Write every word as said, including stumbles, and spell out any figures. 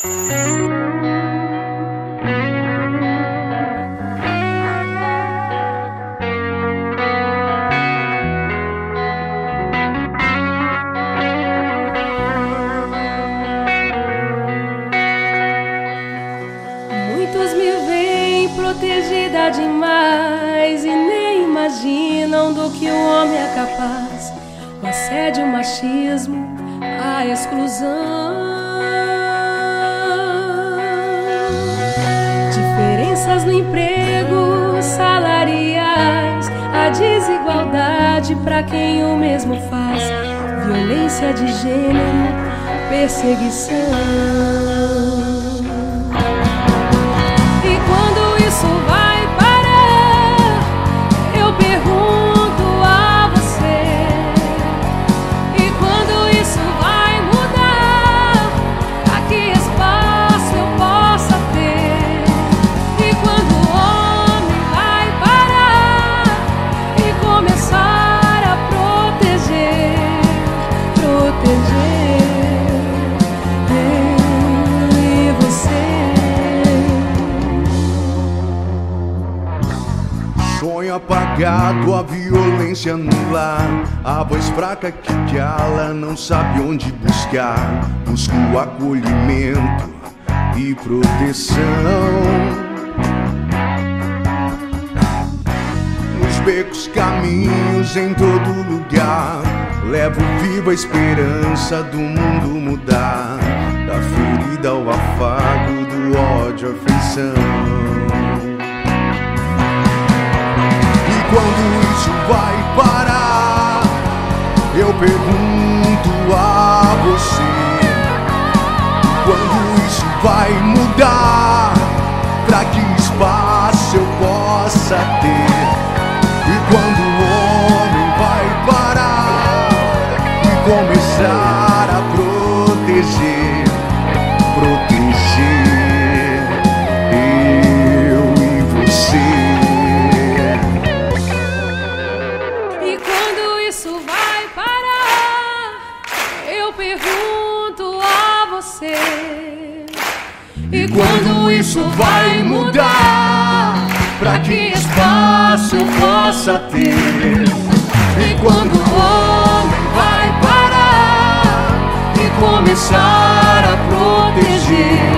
Muitos me veem protegida demais e nem imaginam do que o homem é capaz. O assédio, o machismo, a exclusão, diferenças no emprego, salariais, a desigualdade pra quem o mesmo faz, violência de gênero, perseguição. Sonho apagado, a violência no lar, a voz fraca que cala, não sabe onde buscar. Busco acolhimento e proteção. Nos becos, caminhos, em todo lugar, levo viva a esperança do mundo mudar, da ferida ao afago, do ódio à afeição. Quando isso vai parar? Eu pergunto a você. Quando isso vai mudar? Pra que espaço eu possa ter? E quando o homem vai parar e começar a proteger, proteger eu e você? Pergunto a você. E quando isso vai mudar? Pra que espaço eu possa ter? E quando o homem vai parar e começar a proteger?